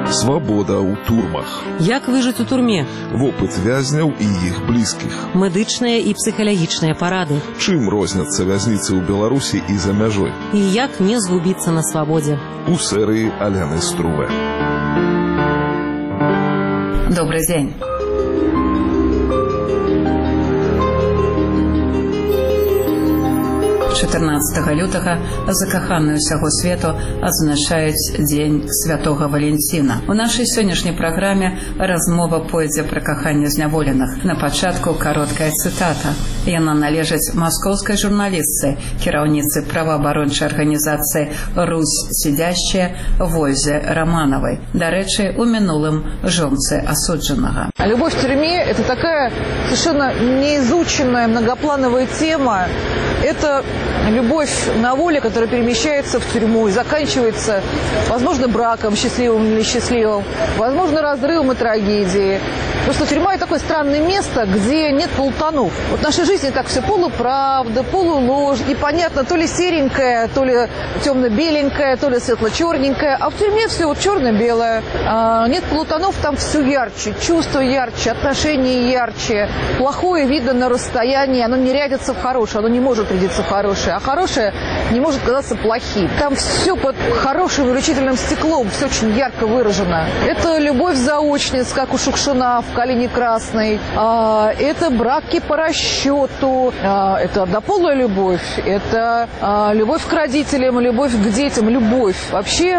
Свабода ў турмах. Як выжыць у турме? Вопыт вязняў і іх блізкіх. Медычныя і псіхалагічныя парады. Чым розняцца вязніцы ў Беларусі і за мяжой? І як не згубіцца на свабодзе? У серыі Аляны Струве. Добрый день. «14 лютага закаханы ўсяго свету адзначаюць Дзень Святога Валентина. У нашай сённяшняй праграме размова пойдзе пра каханне зняволеных. На пачатку кароткая цытата. Яна належыць маскоўскай журналістцы, кіраўніцы праваабарончай арганізацыі «Русь сидящая» Вользе Романовой. Дарэчы, у мінулым жонцы асуджанага. Любовь в тюрьме – это такая совершенно неизученная многоплановая тема. Это любовь на воле, которая перемещается в тюрьму и заканчивается, возможно, браком, счастливым или несчастливым, возможно, разрывом и трагедией. Просто тюрьма – это такое странное место, где нет полутонов. Вот в нашей жизни так все полуправда, полуложь, непонятно, то ли серенькое, то ли темно-беленькое, то ли светло-черненькое, а в тюрьме все вот черно-белое. Нет полутонов, там все ярче, чувства ярче, отношения ярче. Плохое видно на расстоянии, оно не рядится в хорошее, оно не может рядиться в хорошее, а хорошее не может казаться плохим. Там все под хорошим увеличительным стеклом, все очень ярко выражено. Это любовь заочниц, как у Шукшина в «Калине красной». Это браки по расчету, это однополая любовь, это любовь к родителям, любовь к детям, любовь. Вообще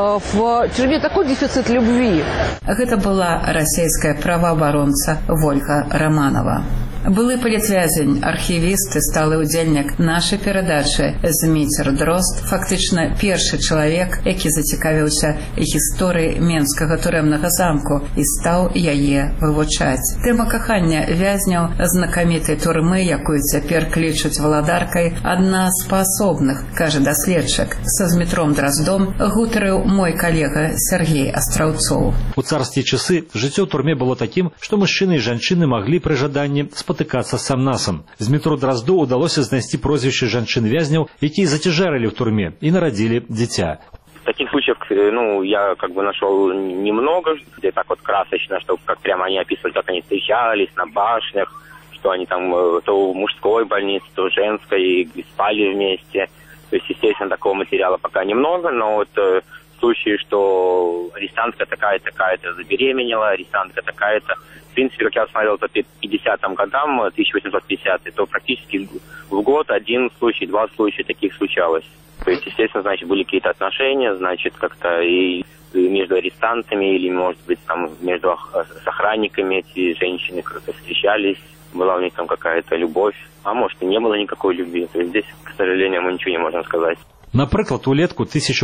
в тюрьме такой дефицит любви. Это была российская правоабаронца Вольга Романова. Былы палітвязень, архівіст і сталы ўдзельнік нашай перадачы Зміцер Дрозд, фактычна першы чалавек, які зацікавіўся гісторыяй менскага турэмнага замку і стаў яе вывучаць. Тэма кахання вязняў знакамітай турмы, якую цяпер клічуць валадаркай, адна з паасобных, кажа даследчык. Са Змітром Дроздом гутарыў мой калега Сергей Астраўцоў. У царскія часы жыццё ў турме было такім, што мужчыны і жанчыны маглі пры жаданні спатыкацца сам-насам. Змітру Дрозду удалося знайсці прозвішчы жанчын-вязняў, якія зацяжарылі ў турме і нарадзілі дзіця. Таких случаев, я нашел немного, где так вот красочно, что как прямо они описывали, как они встречались на башнях, что они там то в мужской больнице, то в женской, и спали вместе. То есть, естественно, такого материала пока немного, но вот случаи, что арестантка такая-то забеременела, арестантка такая-то. В принципе, как я смотрел по 50-м годам, 1850, то практически в год один случай, два случая таких случалось. То есть, естественно, значит, были какие-то отношения, значит, как-то и между арестантами, или, может быть, там, между с охранниками эти женщины как-то встречались, была у них там какая-то любовь, а может, и не было никакой любви. То есть здесь, к сожалению, мы ничего не можем сказать. Напрыклад, улетку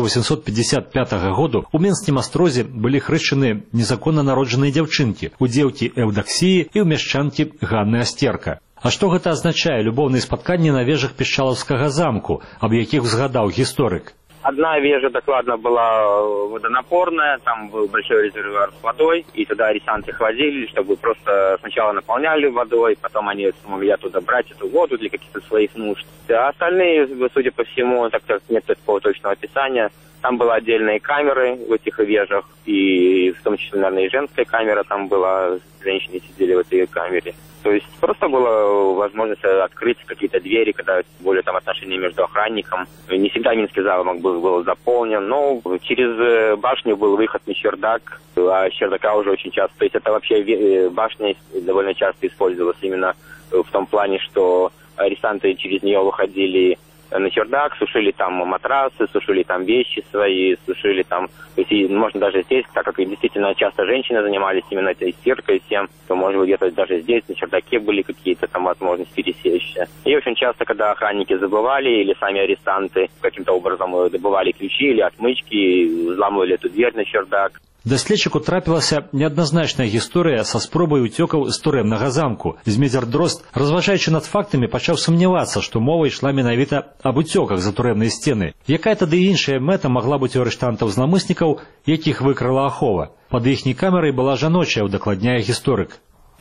1855 году у Менскім астрозе былі хрышчаны незаконна народжаныя дзяўчынкі, у дзеўкі Эўдаксіі і ў мяшчанкі Ганны Астерка. А што гэта азначае любоўныя спатканні на вежах Пішчалаўскага замку, аб якіх узгадаў гісторык? Одна вежа докладно была водонапорная, там был большой резервуар с водой, и туда арестанты ходили, чтобы просто сначала наполняли водой, потом они смогли оттуда брать эту воду для каких-то своих нужд. А остальные, судя по всему, так как нет такого точного описания, там были отдельные камеры в этих вежах, и в том числе, наверное, и женская камера там была, женщины сидели в этой камере. То есть просто была возможность открыть какие-то двери, когда более там отношения между охранником. Не всегда Минский замок был заполнен, но через башню был выход на чердак, а чердака уже очень часто. То есть это вообще башня довольно часто использовалась именно в том плане, что арестанты через нее выходили на чердак, сушили там матрасы, сушили там вещи свои, сушили там, то есть можно даже здесь, так как действительно часто женщины занимались именно этой стиркой всем, то может быть где-то даже здесь на чердаке были какие-то там возможности пересечься. И очень часто, когда охранники забывали или сами арестанты каким-то образом добывали ключи или отмычки, взламывали эту дверь на чердак. Даследчыку трапілася неадназначная гісторыя са спробай уцёкаў з турэмнага замку. Зміцер Дрозд, разважаючы над фактамі, пачаў сумнявацца, што мова ішла менавіта аб уцёках за турэмныя сцены. Якая тады іншая мэта магла быць у арыштантаў-зламыснікаў, якіх выкрала ахова? Пад іхняй камерай была жаночая, удакладняе гісторык.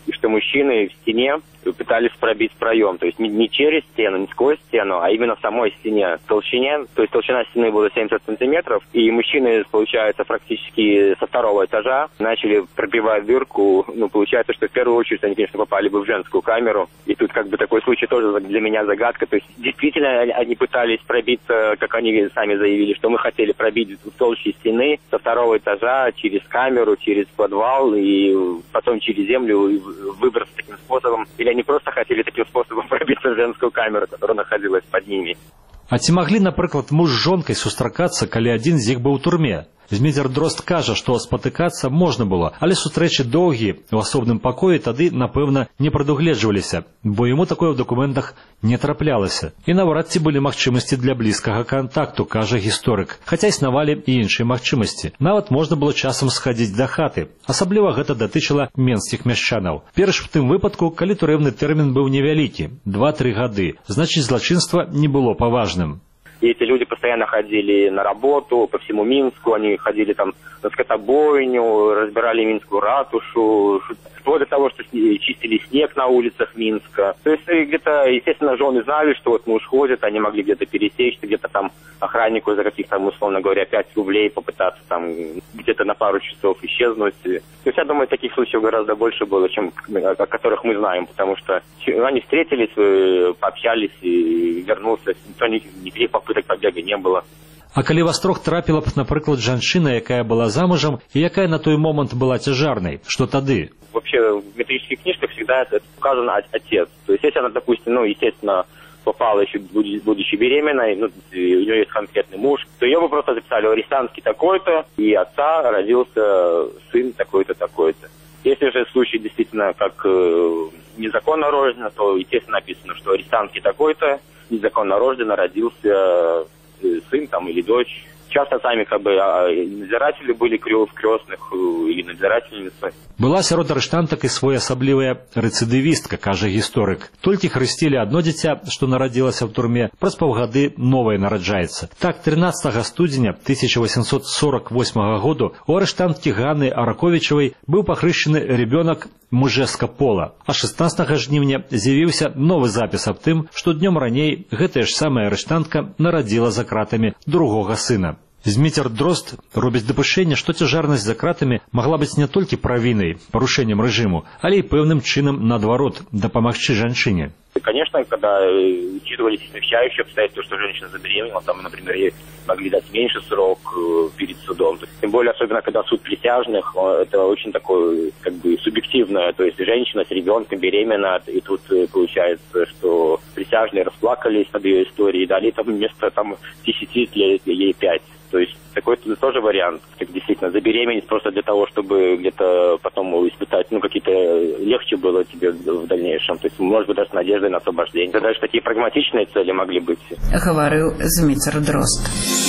и что мужчины в стене пытались пробить проем. То есть не через стену, не сквозь стену, а именно в самой стене. Толщине, то есть толщина стены была 70 сантиметров, и мужчины, получается, практически со второго этажа начали пробивать дырку. Получается, что в первую очередь они, конечно, попали бы в женскую камеру. И тут как бы такой случай тоже для меня загадка. То есть действительно они пытались пробиться, как они сами заявили, что мы хотели пробить толще стены со второго этажа через камеру, через подвал и потом через землю и выбраться таким способом. Или они просто хотели таким способом пробиться в женскую камеру, которая находилась под ними. А ці маглі, напрыклад, муж з жонкай сустракацца, калі адзін з іх быў у турме? Зміцер Дрозд кажа, што спатыкацца можна было, але сустрэчы доўгія ў асобным пакоі тады, напэўна, не прадугледжваліся, бо яму такое ў дакументах не траплялася. І наўрад ці былі магчымасці для блізкага кантакту, кажа гісторык. Хаця існавалі і іншыя магчымасці. Нават можна было часам схадзіць да хаты. Асабліва гэта датычыла менскіх мяшчанаў. Перш в тым выпадку, калі турэмны тэрмін быў невялікі – 2-3 гады, значыць злачынства не было паважным. И эти люди постоянно ходили на работу по всему Минску, они ходили там на скотобойню, разбирали Минскую ратушу, вплоть до того, что чистили снег на улицах Минска. То есть где-то, естественно, жены знали, что вот муж ходит, они могли где-то пересечься, где-то там охраннику за каких-то, условно говоря, 5 рублей попытаться там где-то на пару часов исчезнуть. То есть я думаю, таких случаев гораздо больше было, чем о которых мы знаем, потому что они встретились, пообщались и вернулся, никаких попыток побега не было. А калі вас трох трапіла б, напрыклад, жанчына, якая была замужам і якая на той момент была цяжарнай, што тады? Вообще в метрических книжках всегда это указан отец. То есть если она, допустим, естественно, попала еще будучи беременной, у нее есть конкретный муж, то ее бы просто записали арестантский такой-то, и отца родился сын такой-то, такой-то. Если же случай действительно как незаконно рождено, то, естественно, написано, что арестантский такой-то, незаконно рожденно родился сын там или дочь. Часто сами надзиратели были крестных или надзирательницы. Была сярод арыштантак і своеасаблівая рэцыдывістка, кажа гісторык. Толькі хрысцілі адно дзіця, што нарадзілася ў турме, праз паўгады новае нараджаецца. Так, 13 студзеня 1848 году у арыштанткі Ганны Араковічавай быў пахрышчаны ребёнак мужэска пола. А 16 жніўня з'явіўся новы запіс аб тым, што днём раней гэтая ж самая арыштантка нарадзіла за кратамі другога сына. Зміцер Дрозд робіць дапушчэнне, што цяжарнасць за кратамі магла быць не толькі правінай, парушэннем рэжыму, але і пэўным чынам, наадварот, дапамагчы жанчыне. Конечно, когда учитывались смягчающие обстоятельства, что женщина забеременела, там, например, ей могли дать меньше срок перед судом. Тем более, особенно, когда суд присяжных, это очень такое, субъективное. То есть женщина с ребенком беременна, и тут получается, что присяжные расплакались над ее историей, дали там вместо 10 лет ей 5. То есть такой тоже вариант, действительно, забеременеть просто для того, чтобы где-то потом испытать, какие-то легче было тебе в дальнейшем. То есть, может быть, даже с надеждой на освобождение. Это даже такие прагматичные цели могли быть. Говорил Зміцер Дрозд.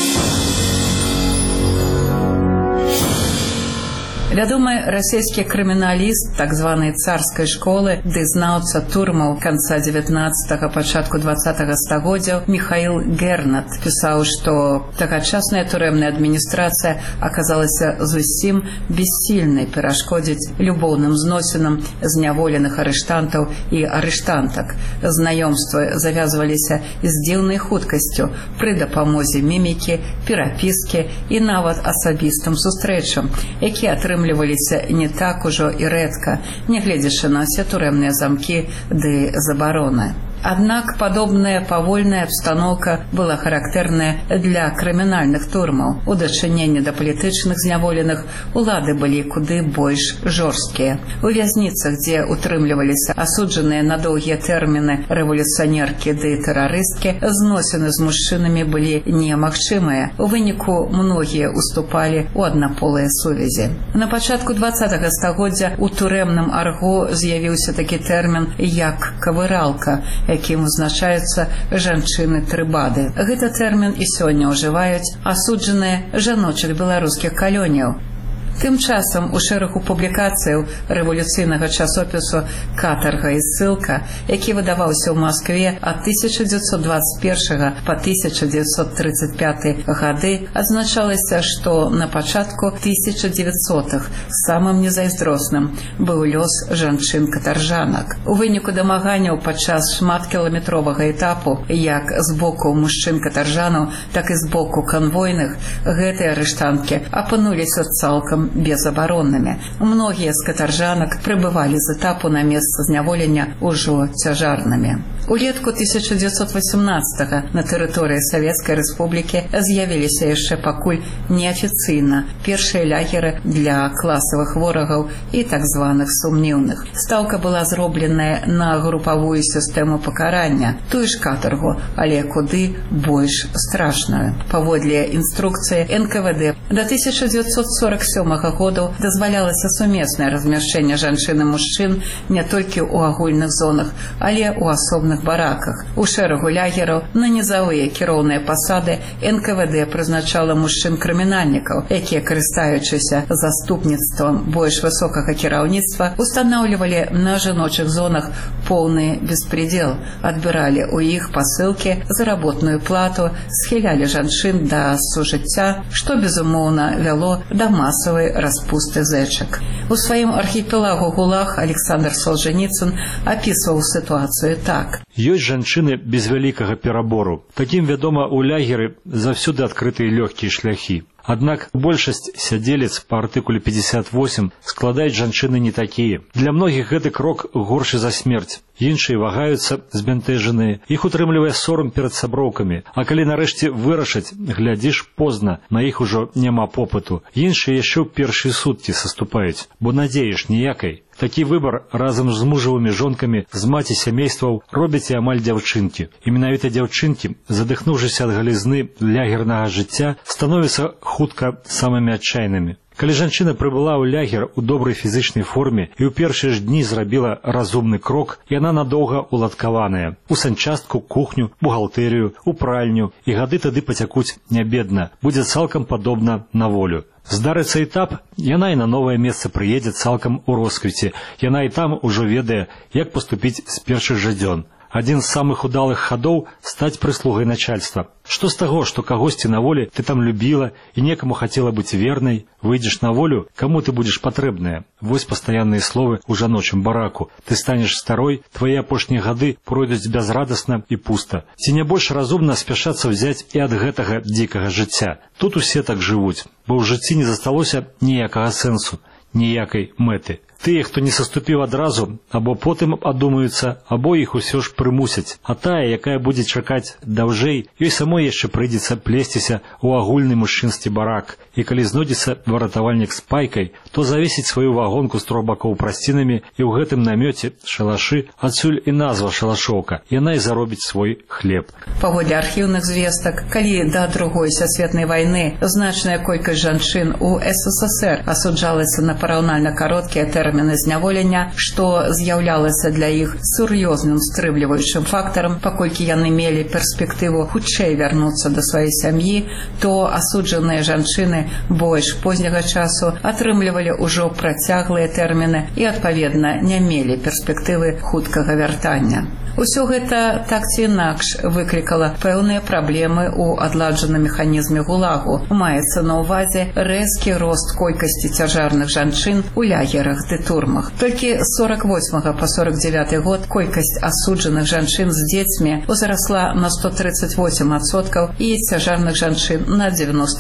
Вядомы расійскі крыміналіст так званай царскай школы, дызнаўца турмаў канца 19-го, пачатку 20-го стагоддзяў Михаил Гернат пісаў, што тагачасная турэмная адміністрацыя аказалася зусім бессільнай перашкодзіць любоўным зносінам зняволеных арыштантаў і арыштантак. Знаёмствы завязваліся з дзіўнай хуткасцю пры дапамозе мімікі, перапіскі і нават асабістым сустрэчам, якія атрымліваліся не так ужо і рэдка, нягледзячы на ўсе турэмныя замкі ды забароны. Аднак падобная павольная абстаноўка была характэрная для крымінальных турмаў. У дачыненні да палітычных зняволеных улады былі куды больш жорсткія. У вязніцах, дзе утрымліваліся асуджаныя на доўгія тэрміны рэвалюцыянеркі ды тэрарысткі, зносіны з мужчынамі былі немагчымыя. У выніку многія уступалі ў аднаполыя сувязі. На пачатку 20-го стагоддзя у турэмным арго з'явіўся такі тэрмін як кавыралка, якім узначаюцца жанчыны-трыбады. Гэта тэрмін і сёння ўжываюць асуджаныя жаночых беларускіх калоніяў. Тым часам у шэрагу публікацыяў рэвалюцыйнага часопісу «Катарга і ссылка», які выдаваўся ў Маскве ад 1921 па 1935 гады, адзначалася, што на пачатку 1900-х самым незайздросным быў лёс жанчын-катаржанак. У выніку дамаганняў падчас шматкіламетровага этапу, як з боку мужчын-катаржанаў, так і з боку канвойных, гэтыя арыштанткі апынуліся цалкам безабароннымі. Многія з катаржанак прыбывалі з этапу на месца зняволення ўжо цяжарнымі. Улетку 1918 на тэрыторыі Савецкай Рэспублікі з'явіліся яшчэ пакуль неафіцыйна першыя лагеры для класавых ворагаў і так званых сумнеўных. Стаўка была зробленая на групавую сістэму пакарання, тую ж катаргу, але куды больш страшную. Паводле інструкцыі НКВД да 1947 году дазвалялася сумеснае размяшчэнне жанчын і мужчын не толькі ў агульных зонах, але ў асобных бараках. У шэрагу лагераў на нізавыя кіроўныя пасады НКВД прызначала мужчын-крымінальнікаў, якія, карыстаючыся заступніцтвам больш высокага кіраўніцтва, устанаўлівалі на жаночых зонах поўны беспредел, адбіралі ў іх пасылкі, заработную плату, схілялі жанчын да сужыцця, што, безумоўна, вяло да масавай распусты зэчак. У сваім архіпелагу «ГУЛАГ» Александр Солженіцын апісваў сітуацыю так. Ёсць жанчыны без вялікага перабору. Такім, вядома, у лагеры заўсёды адкрытыя лёгкія шляхі. Аднак большасць сядзелец па артыкуле 58 складаюць жанчыны не такія. Для многіх гэты крок горшы за смерць. Іншыя вагаюцца, збянтэжаныя, іх утрымлівае сорам перад сяброўкамі. А калі нарэшце вырашаць, глядзіш позна, на іх ужо няма попыту. Іншыя яшчэ ў першыя суткі саступаюць, бо надзеі ж ніякай. Такі выбар разам з мужавымі жонкамі, з маці сямействаў робяць і амаль дзяўчынкі. І менавіта дзяўчынкі, задыхнуўшыся ад галізны лагернага жыцця, становяцца хутка самымі адчайнымі. Калі жанчына прыбыла ў лагер у добрай фізычнай форме і ў першыя ж дні зрабіла разумны крок, яна надоўга уладкаваная. У санчастку, кухню, бухгалтэрыю, у пральню, і гады тады пацякуць нябедна, будзе цалкам падобна на волю. Здарыцца этап, яна і на новае месца прыедзе цалкам у росквіце. Яна і там ужо ведае, як паступіць з першых жа дзён. Адзін з самых удалых хадоў – стаць прыслугай начальства. Што з таго, што кагосьці на волі ты там любіла і некаму хацела быць вернай, выйдзеш на волю, каму ты будзеш патрэбная. Вось пастаянныя словы ў жаночым бараку. Ты станеш старой, твае апошнія гады пройдуць бязрадасна і пуста. Ці не больш разумна спяшацца ўзяць і ад гэтага дзікага жыцця. Тут усе так жывуць, бо ў жыцці не засталося ніякага сэнсу, ніякай мэты. Тыя, хто не саступіў адразу, або потым адумаюцца, або іх усё ж прымусяць. А тая, якая будзе чакаць даўжэй, ёй самой яшчэ прыйдзецца плесціся ў агульны мужчынскі барак. І калі знойдзецца выратавальнік з пайкай, то завесіць сваю вагонку з трох бакоў прасцінамі, і ў гэтым намёце шалашы, адсюль і назва шалашоўка. Яна і заробіць свой хлеб. Паводле архіўных звестак, калі да Другой сусветнай вайны значная колькасць жанчын у СССР асуджалася на параўнальна кароткія тэрміны зняволення, што з'яўлялася для іх сур'ёзным стрымліваючым фактарам, паколькі яны мелі перспектыву хутчэй вярнуцца да сваёй сям'і, то асуджаныя жанчыны больш позняга часу атрымлівалі ўжо працяглыя тэрміны і, адпаведна, не мелі перспектывы хуткага вяртання. Усё гэта так ці інакш выклікала пэўныя праблемы ў адладжаным механізме ГУЛАГу. Маецца на ўвазе рэзкі рост колькасці цяжарных жанчын у лагерах ды турмах. Толькі з 48 па 49 год колькасць асуджаных жанчын з дзецьмі узрасла на 138% і цяжарных жанчын на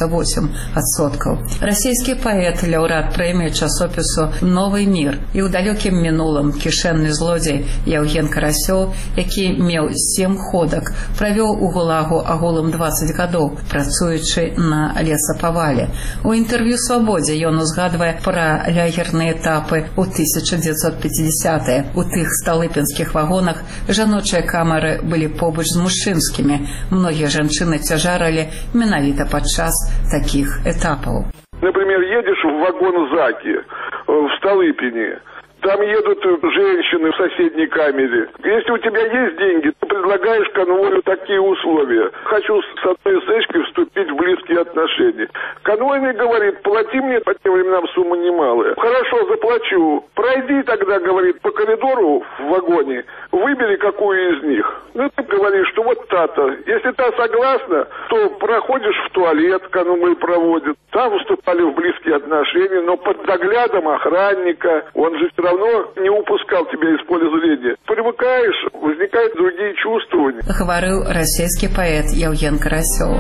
98%. Расійскі паэт, лаўрэат прэміі часопісу «Новы мір» і ў далёкім мінулым кішэнны злодзей Яўген Карасёў, які меў 7 ходак, правёў у ГУЛАГу агулам 20 гадоў, працуючы на лесапавале. У інтэрв'ю «Свабодзе» ён узгадвае пра лагерныя этапы ў 1950-е. У тых сталыпінскіх вагонах жаночыя камеры былі побач з мужчынскімі. Многія жанчыны цяжаралі менавіта падчас такіх этапаў. Например, едешь в вагон ЗАКи в Столыпине, Там едут женщины в соседней камере. Если у тебя есть деньги, ты предлагаешь конвою такие условия. Хочу с одной эсэшкой вступить в близкие отношения. Конвойный говорит, плати мне по тем временам сумму немалая. Хорошо, заплачу. Пройди тогда, говорит, по коридору в вагоне, выбери какую из них. Ну, ты говоришь, что вот та-то. Если та согласна, то проходишь в туалет, конвой проводит. Там вступали в близкие отношения, но под доглядом охранника. Он же все равно не упускал тебя из поля зрения. Привыкаешь, возникают другие чувствования. Говорил российский поэт Евген Карасёв.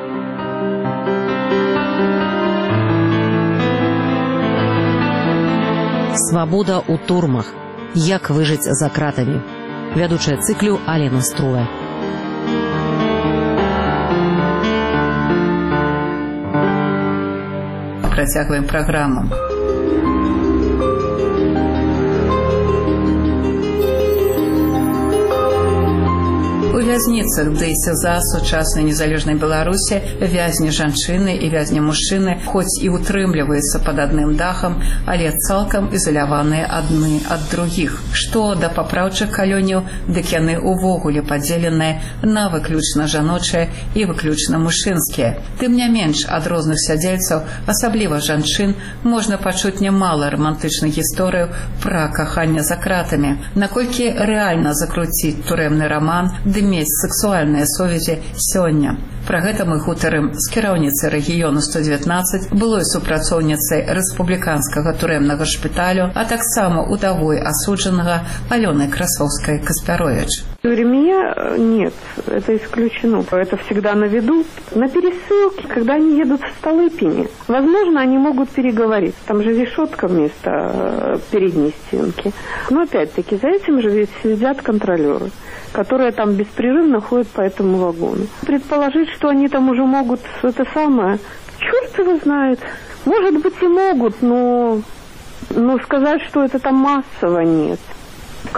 Свабода ў турмах. Як выжыць за кратамі. Вядучая цыклю Алена Струве. Працягваем праграму. У вязніцах, ды і СЗА сучаснай незалежнай Беларусі вязні жанчыны і вязні мужчыны хоць і утрымліваюцца пад адным дахам, але цалкам ізаляваныя адны ад другіх. Што да папраўчых калоніяў, дык яны ўвогуле падзеленыя на выключна жаночыя і выключна мужчынскія. Тым не менш, ад розных сядзельцаў, асабліва жанчын, можна пачуць нямала рамантычных гісторыяў пра каханне за кратамі. Наколькі рэальна закруціць турэмны раман, ды мець сексуальныя сувязі сёння. Пра гэта мы гутарым з кіраўніцай рэгіёну 119, былой супрацоўніцай рэспубліканскага турэмнага шпіталю, а таксама удавой асуджанага Аленой Красовской-Каспярович. В тюрьме нет, это исключено. Это всегда на виду. На пересылке, когда они едут в Столыпине, возможно, они могут переговорить. Там же решетка вместо передней стенки. Но опять-таки за этим же следят контролеры, которые там беспрерывно ходят по этому вагону. Предположить, что они там уже могут это самое, черт его знает. Может быть и могут, но сказать, что это там массово, нет. В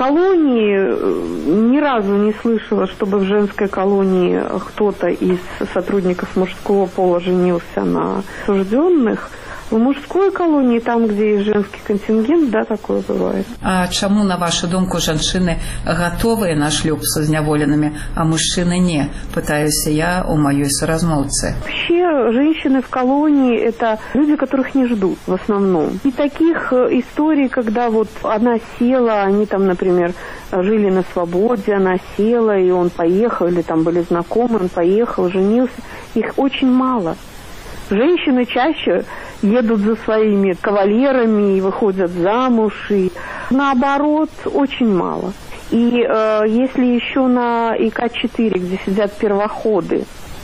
колонии ни разу не слышала, чтобы в женской колонии кто-то из сотрудников мужского пола женился на осужденных. В мужской колонии, там, где есть женский контингент, да, такое бывает. А чему, на вашу думку, женщины готовы на шлюб со зняволенными, а мужчины не? Пытаюсь я у моей соразмолвцы. Вообще, женщины в колонии – это люди, которых не ждут в основном. И таких историй, когда вот она села, они там, например, жили на свободе, она села, и он поехал, или там были знакомы, он поехал, женился, их очень мало. Женщины чаще едут за своими кавалерами и выходят замуж, и наоборот, очень мало. И если еще на ИК-4, где сидят первоходы,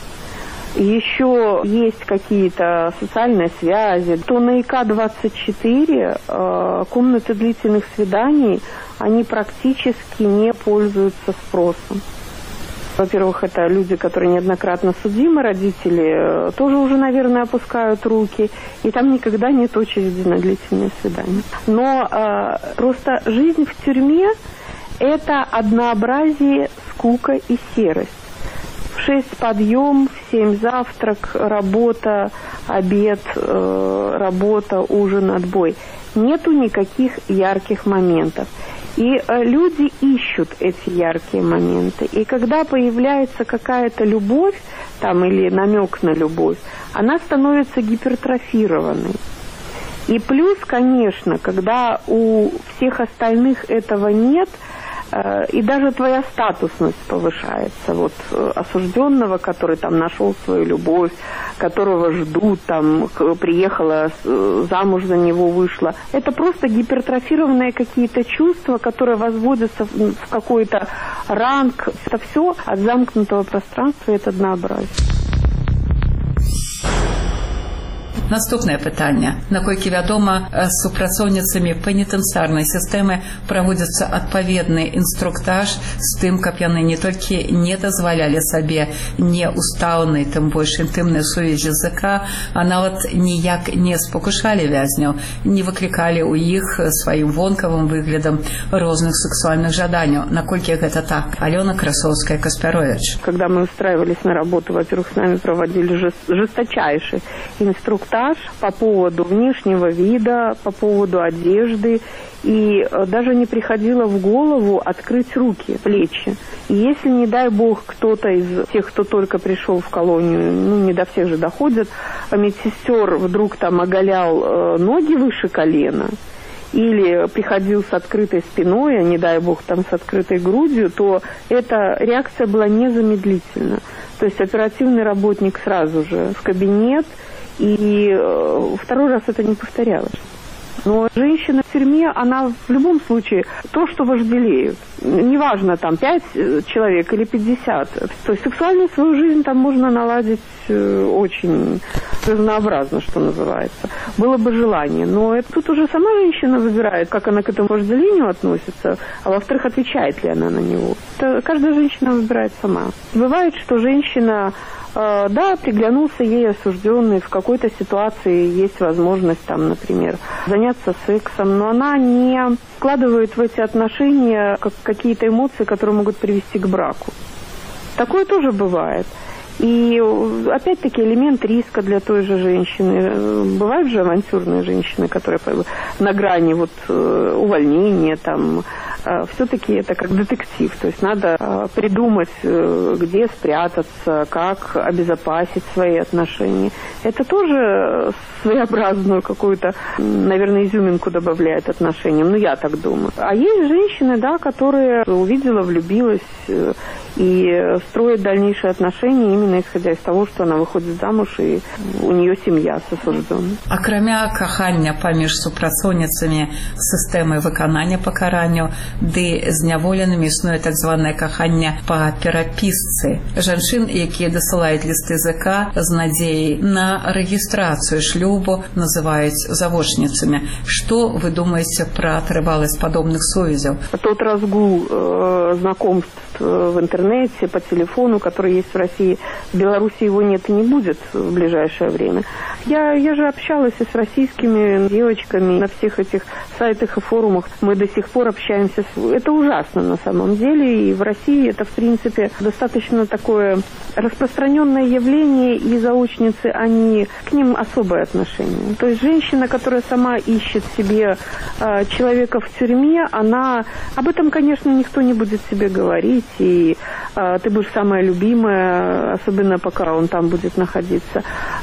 еще есть какие-то социальные связи, то на ИК-24 комнаты длительных свиданий, они практически не пользуются спросом. Во-первых, это люди, которые неоднократно судимы, родители тоже уже, наверное, опускают руки, и там никогда нет очереди на длительные свидания. Но просто жизнь в тюрьме – это однообразие, скука и серость. В 6 подъем, в 7 завтрак, работа, обед, работа, ужин, отбой. Нету никаких ярких моментов. И люди ищут эти яркие моменты. И когда появляется какая-то любовь, там, или намек на любовь, она становится гипертрофированной. И плюс, конечно, когда у всех остальных этого нет, и даже твоя статусность повышается. Вот осужденного, который там нашел свою любовь, которого ждут, там приехала замуж за него, вышла. Это просто гипертрофированные какие-то чувства, которые возводятся в какой-то ранг. Это все от замкнутого пространства и от однообразия. Наступнае пытанне. Наколькі вядома, з супрацоўніцамі пенітэнцыярнай сістэмы праводзіцца адпаведны інструктаж з тым, каб яны не толькі не дазвалялі сабе неустаўнай, тым больш інтымнай сувязі з ЗК, а нават ніяк не спакушалі вязняў, не выклікалі ў іх сваім вонкавым выглядам розных сексуальных жаданняў. Наколькі гэта так? Алена Красовская-Каспярович. Когда мы устраивались на работу, во-первых, с нами проводили жесточайший инструктаж шантаж по поводу внешнего вида, по поводу одежды. И даже не приходило в голову открыть руки, плечи. И если, не дай бог, кто-то из тех, кто только пришел в колонию, не до всех же доходят, медсестер вдруг там оголял ноги выше колена, или приходил с открытой спиной, а не дай бог там с открытой грудью, то эта реакция была незамедлительна. То есть оперативный работник сразу же в кабинет, и второй раз это не повторялось. Но женщина в тюрьме, она в любом случае то, что вожделеют. Неважно, там 5 человек или 50. То есть сексуальную свою жизнь там можно наладить очень разнообразно, что называется. Было бы желание. Но тут уже сама женщина выбирает, как она к этому вожделению относится, а во-вторых, отвечает ли она на него. Это каждая женщина выбирает сама. Бывает, что женщина... Да, приглянулся ей осужденный, в какой-то ситуации есть возможность, там, например, заняться сексом, но она не вкладывает в эти отношения какие-то эмоции, которые могут привести к браку. Такое тоже бывает. И опять-таки элемент риска для той же женщины. Бывают же авантюрные женщины, которые на грани увольнения, там, все-таки это как детектив. То есть надо придумать, где спрятаться, как обезопасить свои отношения. Это тоже своеобразную какую-то, наверное, изюминку добавляет отношениям. Я так думаю. А есть женщины, да, которые увидела, влюбилась и строит дальнейшие отношения именно исходя из того, что она выходит замуж и у нее семья с осужденным. Акрамя кахання паміж супрацоўніцамі сістэмы выканання пакаранню, ды зняволенымі існуе так званае кахання па перапісцы. Жанчын, якія дасылаюць лісты ЗК з надзеяй на рэгістрацыю шлюбу, называюць завочніцамі. Што вы думаеце пра трываласць падобных сувязяў? Тот разгул знакомств в интернете, по телефону, который есть в России, в Беларуси его нет и не будет в ближайшее время. Я же общалась и с российскими девочками на всех этих сайтах и форумах. Мы до сих пор общаемся. Это ужасно на самом деле. И в России это, в принципе, достаточно такое распространенное явление. И заочницы, они к ним особое отношение. То есть женщина, которая сама ищет себе человека в тюрьме, она... Об этом, конечно, никто не будет себе говорить. И ты будешь самая любимая, особенно пока он там будет находиться.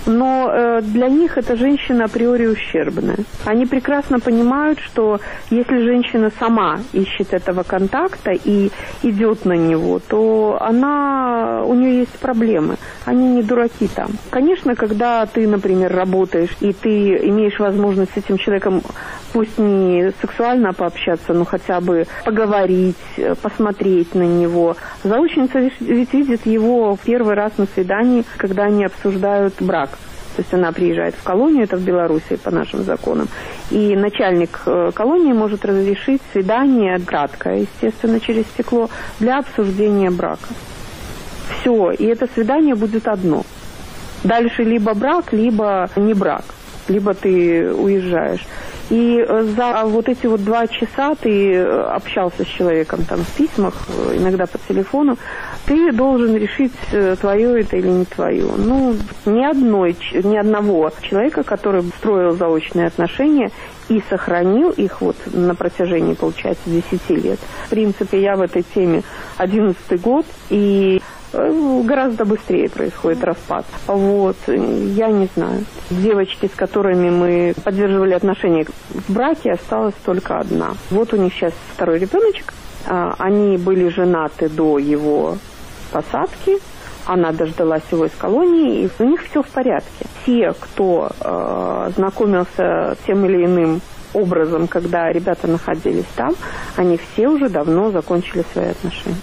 Но для них эта женщина априори ущербная. Они прекрасно понимают, что если женщина сама ищет этого контакта и идет на него, то у нее есть проблемы. Они не дураки там. Конечно, когда ты, например, работаешь, и ты имеешь возможность с этим человеком, пусть не сексуально пообщаться, но хотя бы поговорить, посмотреть на него. Заочница ведь видит его в первый раз на свидании, когда они обсуждают брак. То есть она приезжает в колонию, это в Беларуси по нашим законам, и начальник колонии может разрешить свидание, краткое, естественно, через стекло, для обсуждения брака. Все, и это свидание будет одно. Дальше либо брак, либо не брак, либо ты уезжаешь. И за вот эти 2 часа ты общался с человеком там в письмах, иногда по телефону, ты должен решить, твое это или не твое. Ни одного человека, который строил заочные отношения и сохранил их на протяжении, получается, 10 лет. В принципе, я в этой теме 11-й год, и гораздо быстрее происходит распад. Я не знаю. Девочки, с которыми мы поддерживали отношения в браке, осталась только одна. У них сейчас 2-й ребеночек. Они были женаты до его посадки. Она дождалась его из колонии, и у них все в порядке. Те, кто знакомился тем или иным образом, когда ребята находились там, они все уже давно закончили свои отношения.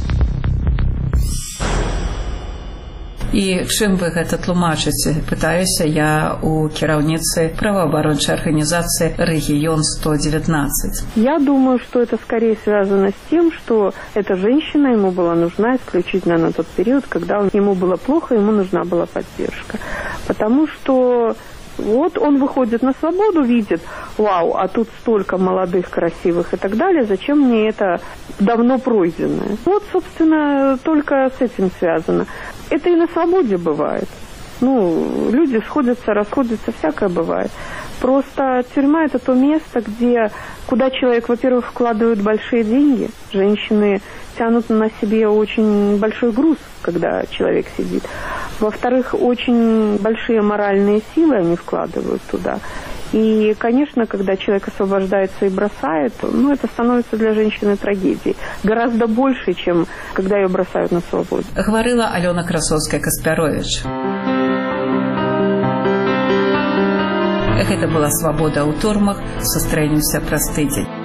І чым вы гэта тлумачыце? Пытаюся я у кіраўніцы праваабарончай арганізацыі «Рэгіён 119». Я думаю, что это скорее связано с тем, что эта женщина ему была нужна исключительно на тот период, когда ему было плохо, ему нужна была поддержка. Потому что он выходит на свободу, видит, вау, а тут столько молодых, красивых и так далее, зачем мне это давно пройденное? Собственно, только с этим связано. Это и на свободе бывает. Люди сходятся, расходятся, всякое бывает. Просто тюрьма – это то место, куда человек, во-первых, вкладывает большие деньги. Женщины тянут на себе очень большой груз, когда человек сидит. Во-вторых, очень большие моральные силы они вкладывают туда. И, конечно, когда человек освобождается и бросает, это становится для женщины трагедией. Гораздо больше, чем когда ее бросают на свободе. Говорила Алена Красовская-Каспярович. Гэта была «Свабода ў турмах». Сустраемся праз тыдзень.